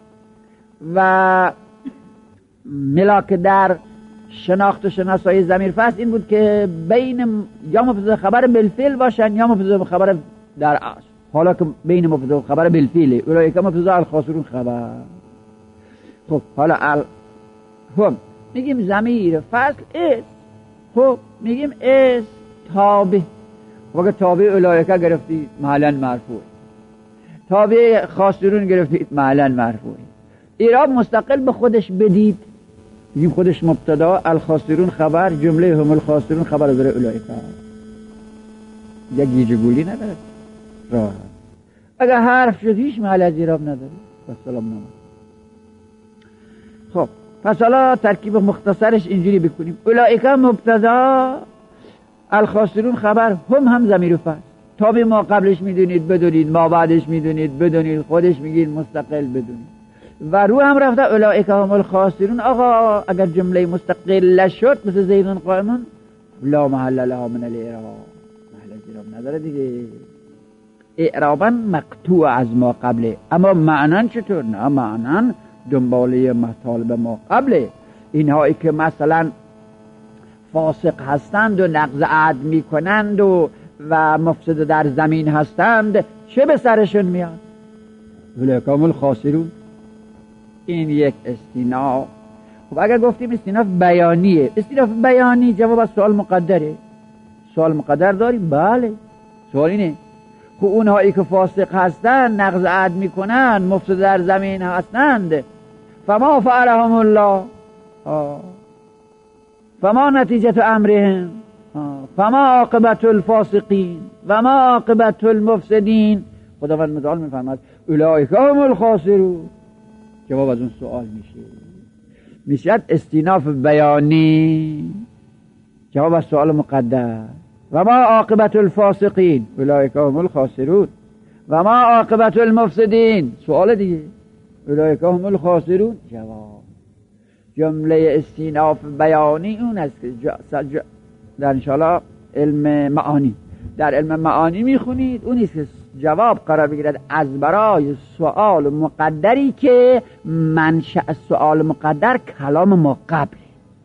و ملاک در شناخت و شناسایی ضمیر فصل این بود که بین یا مبتدا خبر بالفعل باشن یا مبتدا خبر در اصل. حالا که بین مبتدا خبر بالفعل، اولئک مبتدا الخاسرون خبر. خب حالا ال... هم میگیم ضمیر فصل اس، خب میگیم اس تابع. وقتی تابع اولئک گرفتید محلا مرفوع، تابع خاسرون گرفتید محلا مرفوع. اعراب مستقل به خودش بدید، میگیم خودش مبتدا، الخاسرون خبر، جمله هم الخاسرون خبر از اولئک. یک گیج گولی نداره، راحت. اگر حرف شد هیچ محل از اعراب نداره. سلام نامه. خب پس حالا ترکیب مختصرش اینجوری بکنیم: اولئک مبتدا، الخاسرون خبر، هم هم ضمیر فصل. تابع ما قبلش میدونید بدونید، ما بعدش میدونید بدونید، خودش میگید مستقل بدونید. و رو هم رفته اولئک هم الخاسرون. آقا اگر جمله مستقل شد مثل زیدون قائمون، لا محل لها من الاعراب، محل اعراب نداره دیگه، اعرابا مقطوع از ما قبله. اما معنن چطور؟ نه معنن دنباله مطالب ما قبله. اینهایی که مثلا فاسق هستند و نقض عهد میکنند و و مفسد در زمین هستند، چه به سرشون میاد؟ اولئک هم الخاسرون. این یک استیناف. خب اگر گفتیم استیناف بیانیه، استیناف بیانی جواب از سوال مقدره. سوال مقدر داریم؟ بله. سوال اینه خب اونهایی که فاسق هستند، نقض عهد میکنند، مفسد در زمین هستند، فما فعلهم الله، آه. فما نتیجت امرهم، آه. فما عاقبت الفاسقین و ما عاقبت المفسدین. خداوند متعال میفرماد اولئک هم الخاسرون. جواب از اون سوال میشه میشد استیناف بیانی، جواب از سوال مقدر. و ما عاقبت الفاسقین، اولئک هم الخاسرون. و ما عاقبت المفسدین، سوال دیگه، اولئک هم الخاسرون. جواب. جمله استیناف بیانی اون است که در انشاءالله علم معانی، در علم معانی میخونید، اون است که جواب قرار بگیرد از برای سوال مقدری که منشأ سوال مقدر کلام ما قبل،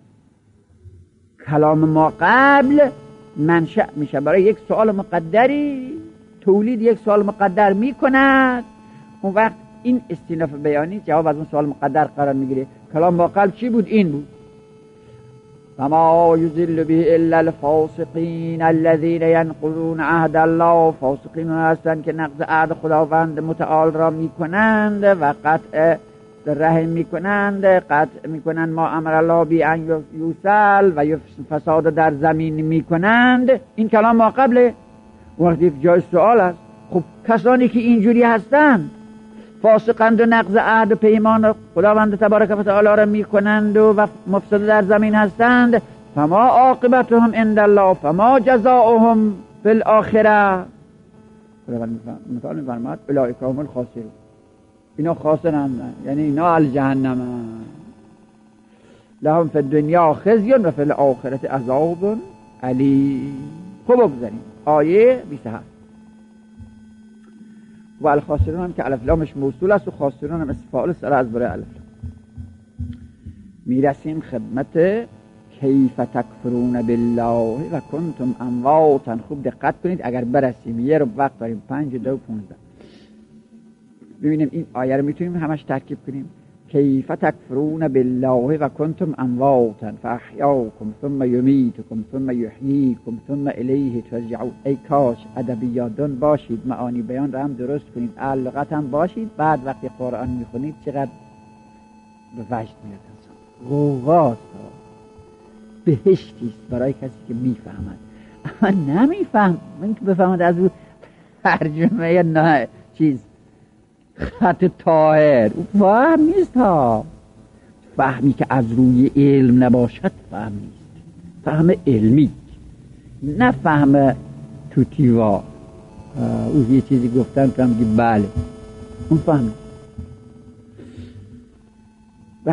کلام ما قبل منشأ میشه برای یک سوال مقدری، تولید یک سوال مقدر میکند. اون وقت این استیناف بیانی جواب از اون سوال مقدر قرار میگیره. کلام ما قبل چی بود؟ این بود: فما یضل به الا الفاسقین الذین ینقضون عهد الله. فاسقین هستند که نقض عهد خداوند متعال را میکنند و قطع قطع رحم میکنند، قطع میکنند ما امر الله بی ان یوصل و فساد در زمین میکنند. این کلام ما قبله. وقتی جای سوال است، خب کسانی که اینجوری هستند، فاسقند و نقض عهد و پیمان خداوند تبارک و تعالی را میکنند و مفسد در زمین هستند، فما عاقبتهم عند الله فما جزاؤهم فی الاخره. خداوند مثال میفرماد اولئک هم الخاسرون، اینا خاسرند، یعنی اینا الجهنم لهم فی الدنیا خزی و فی الاخره عذاب علیم. خب بگذاریم آیه بیست و هفت. و الخاسرون هم که الف لامش موصول است و خاسرون هم استفعال سر از برای الف. میرسیم خدمت کیف تکفرون بالله و کنتم امواتا. خوب دقت کنید اگر برسیم، یه رو وقت داریم، پنج دو پونزده. ببینیم این آیه رو میتونیم همش ترکیب کنیم. کیف تکفرون بالله و کنتم امواتا فاحیاکم ثم یمیتکم ثم یحییکم ثم الیه ترجعون. ای کاش ادبیاتدان باشید، معانی بیان را هم درست کنید، اهل لغت هم باشید، بعد وقتی قرآن میخونید چقدر به وجد میاد انسان. غوغاست، بهشتیست برای کسی که میفهمد. اما نمیفهم، من که بفهمد از او ترجمه نه چیز خط طاهر، او فهم نیست ها. فهمی که از روی علم نباشد فهم نیست، فهم علمی، نه فهم توتیوا. او یه چیزی گفتن تو هم گی بله، اون فهم. بله.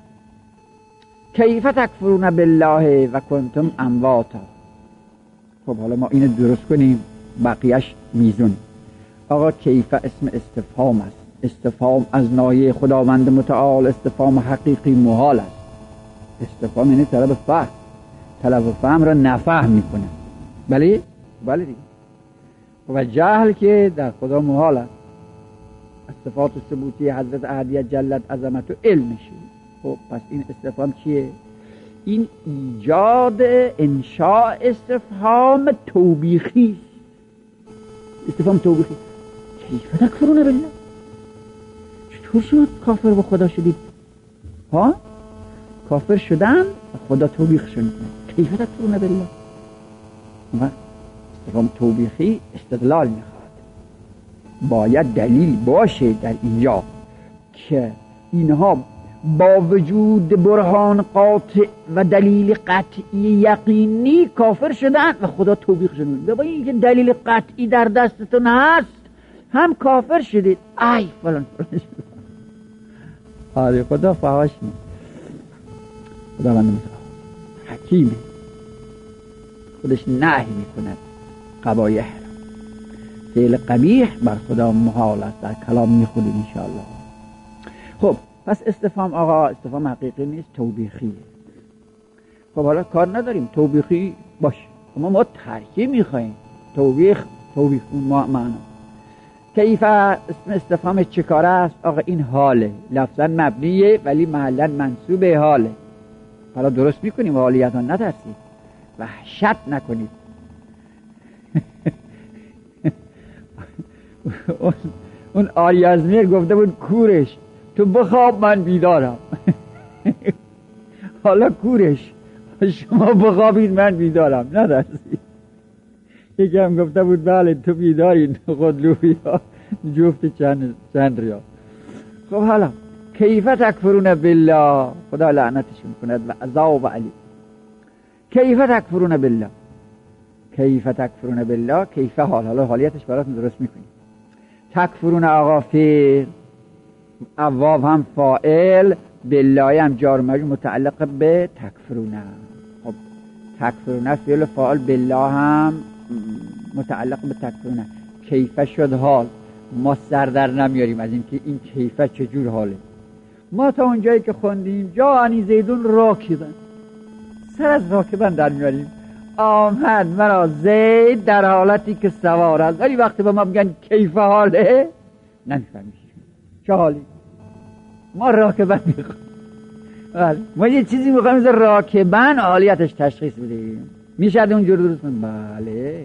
کیف تکفرون بالله و کنتم امواتا. خب حالا ما اینو درست کنیم، بقیهش میزون. آقا کیف اسم استفهام است. استفهام از ناحیه خداوند متعال استفهام حقیقی محال است. استفهام یعنی طلب فهم، طلب فهم را نفهم میکنه. بله؟ بله دیگه. و جهل که در خدا محال است. صفات ثبوتی حضرت احدیت جلت عظمت و علمشه. خب پس این استفهام چیه؟ این ایجاد انشاء استفهام توبیخی. استفهام توبیخی. کیف تکفرون بالله، چطور شد کافر با خدا شدید؟ ها؟ کافر شدن و خدا توبیخ شدن. کیف تکفرون بالله. و استفهام توبیخی استدلال میخواد، باید دلیل باشه در اینجا که اینها با وجود برهان قاطع و دلیل قطعی یقینی کافر شدن و خدا توبیخ شدن. بابا این که دلیل قطعی در دستتون هست هم کافر شدید، ای فلان فلان. آره خدا فحاش نیست، خدا من نمیشه، حکیمه، خودش نهی میکند قبایح را. فعل قبیح بر خدا محال است، در کلام میخونیم انشاءالله. خب پس استفهام آقا استفهام حقیقی نیست، توبیخیه. خب حالا کار نداریم توبیخی باشه، اما ما ترکیب میخواییم. توبیخ توبیخ ما معنا. کیف اسم استفهام چه کاره است؟ آقا این حاله، لفظا مبنیه ولی محلا منصوبه حاله. حالا درست میکنیم، حالیت ها نترسید، وحشت نکنید. اون آری ازمیر گفته بود کورش تو بخواب من بیدارم. حالا کورش شما بخوابید من بیدارم، ندرسید. یکی هم گفته بود بله تو بیداری قدلوبی ها جفت چند, چند ریا. خب حالا کیف تکفرون بالله، خدا لعنتشون کند و عذاب علی. کیف تکفرون بالله، کیف تکفرون بالله، کیف حال، حالا حالیتش براتون درست میکنیم. تکفرون آقا فعل، اواب هم فاعل، بالله هم جار مجرور متعلق به تکفرون. خب تکفرون فعل فاعل، بالله هم متعلق به تکفرون. کیف شد حال، ما سر در نمیاریم از اینکه این کیف چجور حاله. ما تا اونجایی که خوندیم جا انی زیدون راکبن، سر از راکبن در میاریم. آمد مرا زید در حالتی که سوار است، ولی وقتی به ما بگن کیف حاله نمیفهمیم چه حالی. ما راکبن میخوایم، ما یه چیزی میخوایم راکبن حالیتش تشخیص بدیم. میشه اونجور درست کنیم؟ بله.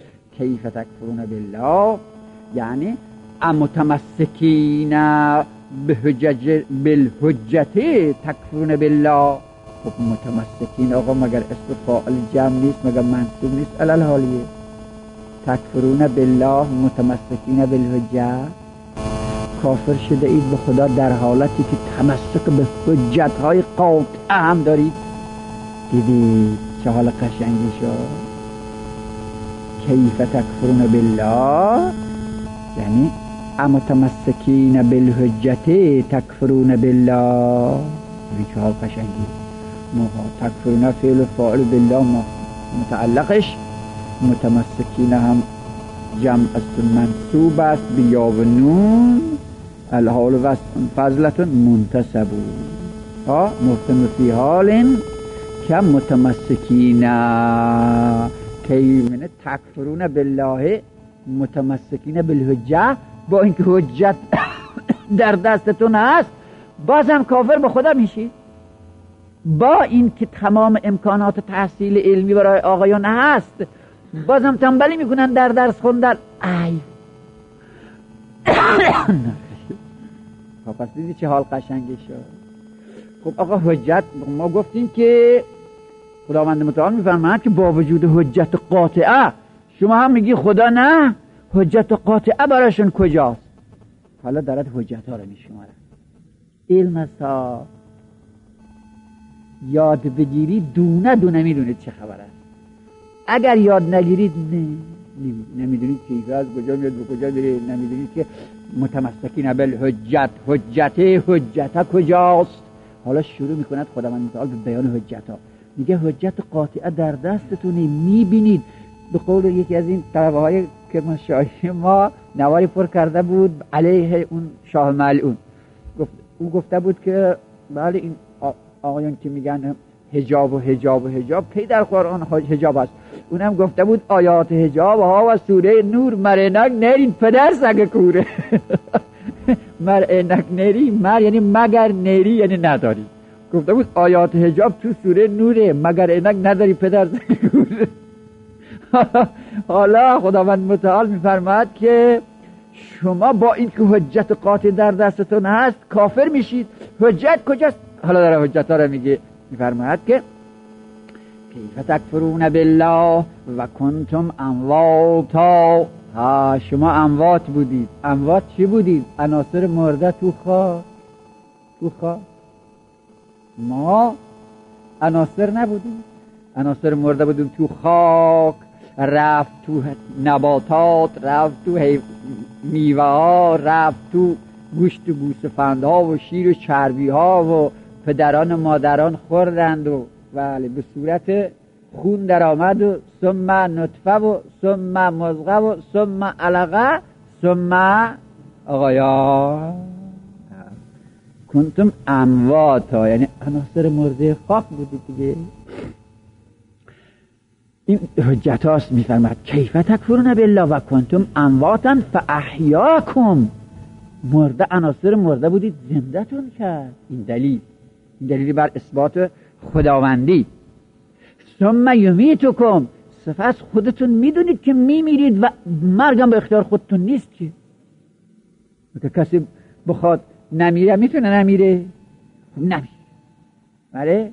کیف تکفرون بالله یعنی متمسکین به حجج بالحجت تکفرون بالله. خب متمسکین آقا مگر اسم فاعل جمع نیست، مگر منصوب نیست؟ علل حالیه تکفرون بالله متمسکین بالحجه. کافر شده اید به خدا در حالتی که تمسک به حجت های قاطعه هم دارید. دیدید چه حال قشنگی شد؟ کیف تکفرون بالله یعنی امتمسکین بالحجت تکفرون بالله. ببین چه حال قشنگی. ما تکفرون فعل و فاعل بالله ما متعلقش، متمسکین هم جمع است منصوب است بیا و نون الحال و فضلتون منتسبون ها مفتم فی حال که متمسکین که من تکفرون بالله متمسکین بالحجه. با اینکه حجت در دستتون هست بازم کافر به خدا میشید. با اینکه تمام امکانات تحصیل علمی برای آقایان هست بازم تنبلی میکنن در درس خوندن. ای پس دیدی چه حال قشنگی شد. خب آقا حجت ما گفتیم که خداوند متعال میفرماید که با وجود حجت قاطعه شما هم میگی خدا نه، حجت قاطعه براشون کجاست؟ حالا دارد حجت ها رو میشماره. علم استا یاد بگیرید دونه دونه میدونید چه خبر است. اگر یاد نگیرید نه نمیدونید که از کجا میاد به کجا میره، نمیدونید که متمسکین بالحجت حجت حجت کجاست. حالا شروع میکند خداوند متعال به بیان حجت ها. میگه حجت قاطعه در دستتونه میبینید. به قول یکی از این طلبه های که ما شاهی ما نواری پر کرده بود علیه اون شاه ملعون، گفت او گفته بود که بله این آقایان که میگن حجاب و حجاب و حجاب کی در قرآن حجاب است. اونم گفته بود آیات حجاب ها و سوره نور مرنک نرین پدر سگ کوره. مرنک نری مر یعنی مگر نری یعنی نداری. گفته بود آیات حجاب تو سوره نوره مگر اینک نداری پدر سگ کوره. حالا خداوند متعال میفرماید که شما با این که حجت قاطع در دستتون هست کافر میشید. حجت کجاست؟ حالا در حجت ها رو میگه میفرماید که کیف تکفرون بالله و کنتم امواتا. ها شما اموات بودید. اموات چی بودید؟ عناصر مرده تو خاک. تو خاک ما عناصر نبودیم، عناصر مرده بودیم تو خاک. رفت تو نباتات، رفت تو میوه ها، رفت تو گوشت و گوسفند ها و شیر و چربی ها و پدران و مادران خوردند و بله به صورت خون در آمد و ثم نطفه و ثم مضغه و ثم علقه ثم آقایان کنتم امواتا یعنی عناصر مرده خاک بودید دیگه. این حجت هاست میفرماد کیف تکفرون بالله و کنتم امواتا فاحیاکم. مرده عناصر مرده بودید زنده تون کرد. این دلیل این دلیلی بر اثبات خداوندی. ثم یمیتکم سپس خودتون میدونید که میمیرید و مرگم به اختیار خودتون نیست که که کسی بخواد نمیره میتونه نمیره نمیره. بله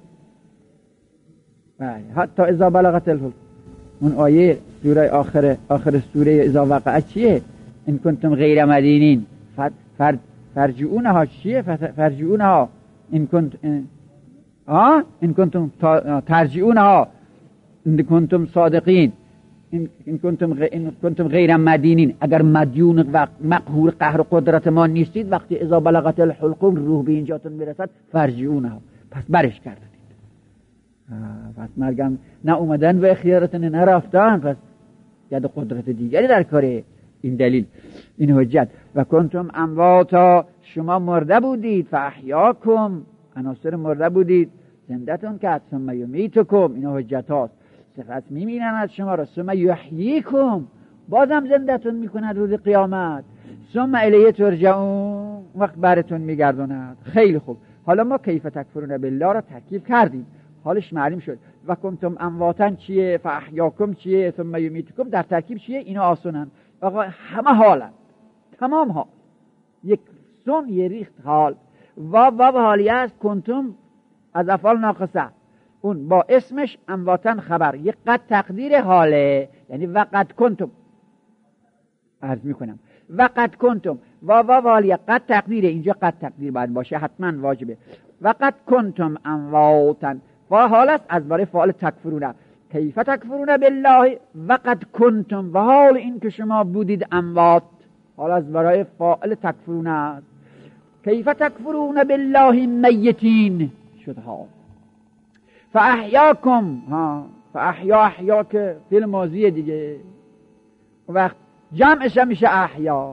بله حتی اذا بلغت الحلقوم. اون آیه سوره آخر آخر سوره اذا وقعت چیه؟ ان کنتم غیر مدینین فر فرجعونها چیه؟ فرجعونها ان کنت اه ان کنتم ترجعونها ان کنتم صادقین ان کنتم غ... ان کنتم غیر مدینین. اگر مدیون و مقهور قهر و قدرت ما نیستید وقتی اذا بلغت الحلقوم روح به اینجاتون میرسد فرجعونها پس برش کردید. پس مرگم نه اومدن و اختیارتون نه رفتن، پس ید قدرت دیگری در کاره. این دلیل این حجت. و کنتم امواتا شما مرده بودید فاحیاکم عناصر مرده بودید زنده‌تون کرد. ثم یمیتکم اینا حجت هاست. سپس میمیرن از شما را. ثم یحییکم بازم زنده‌تون میکند روز قیامت. ثم الیه ترجعون وقت براتون میگردوند. خیلی خوب. حالا ما کیف تکفرون بالله را ترکیب کردیم، حالش معلوم شد. و کنتم امواتن چیه؟ فاحیاکم چیه؟ ثم یمیتکم در ترکیب چیه؟ اینا آسونن آقا، همه حالن، تمام حال. یک سن یه ریخت حال. واو واو حالیه است، کنتم از افعال ناقصه، اون با اسمش امواتن خبر، یه قد تقدیر حاله، یعنی وقد کنتم. عرض میکنم وقد کنتم، واو واو حالیه قد تقدیره، اینجا قد تقدیر باید باشه، حتما واجبه. وقد کنتم امواتن، و حال است از برای فعال تکفرونه. کیف تکفرون بالله وقد کنتم، و حال این که شما بودید اموات، حال از برای فاعل تکفرونه است. کیف تکفرون بالله میتین شد ها. فاحیاکم، ها فاحیا، احیا که فعل ماضیه دیگه، وقت جمعش میشه احیا.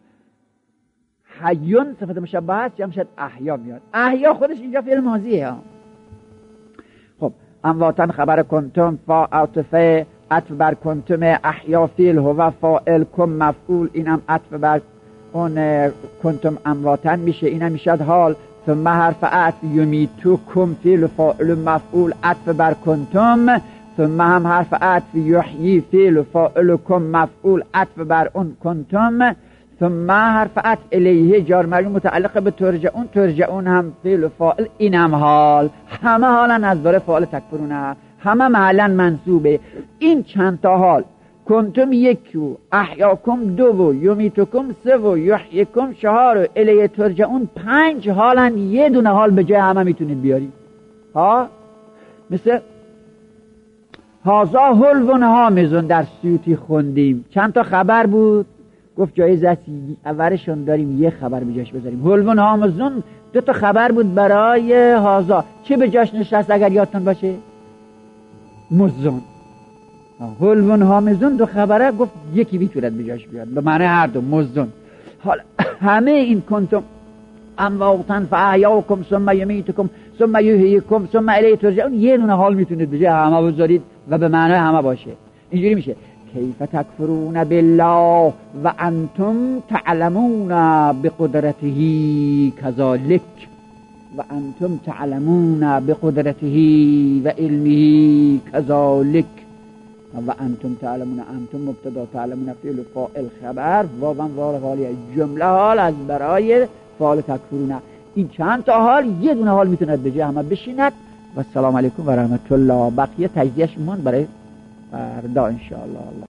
حیون صفت مشبهه است، جمع شد احیا میاد. احیا خودش اینجا فعل ماضیه ها. خب امواتن خبر کنتم، فا عاطفه عطف بر کنتم، احیا فیل هو فاعل، کم مفعول، اینم عطف بر اون کنتم امواتن میشه، اینم میشد حال. ثم حرف عطف یمیتو کم فیل فاعل مفعول عطف بر کنتم، ثم هم حرف عطف یحیی فیل فاعل کم مفعول عطف بر اون کنتم، ثم حرف عطف الیه جار مجرور متعلق به ترجعون، ترجعون هم فعل و فاعل، اینم حال. همه حالا از داره فاعل تکفرونه، همه محلا منصوبه. این چند تا حال، کنتم یک و احیاکم دو و یمیتکم سه و یحییکم چهار و الیه ترجعون پنج حالن، یه دونه حال به جای همه میتونید بیاری. ها مثل هازا حلون هامزون در سیوطی خوندیم، چند تا خبر بود، گفت جایز است اولشون داریم یه خبر به جاش بذاریم. حلون هامزون دو تا خبر بود برای هازا، چه به جاش نشست اگر یادتون باشه؟ مزون. حلون هامزون دو خبره، گفت یکی میتوند به جاش بیاد، به معنی هر دو مزون. حالا همه این کنتم امواتن فاحیاکم ثم یمیتکم ثم یحییکم ثم الیه ترجعون، یه دونه حال میتونید به جای همه بذارید و به معنی همه باشه. اینجوری میشه کیف تکفرون بالله و انتم تعلمون بقدرته کذالک، و انتم تعلمون بقدرته و علمه کذالک. و انتم تعلمون، انتم مبتدا، تعلمون فعل فاعل خبر، واو وار حالی جمله حال از برای فاعل تکفرون. این چند تا حال یه دونه حال میتوند به جای همه بشیند. و السلام علیکم و رحمت الله. بقیه تجزیه‌اش من برای فردا ان شاء الله.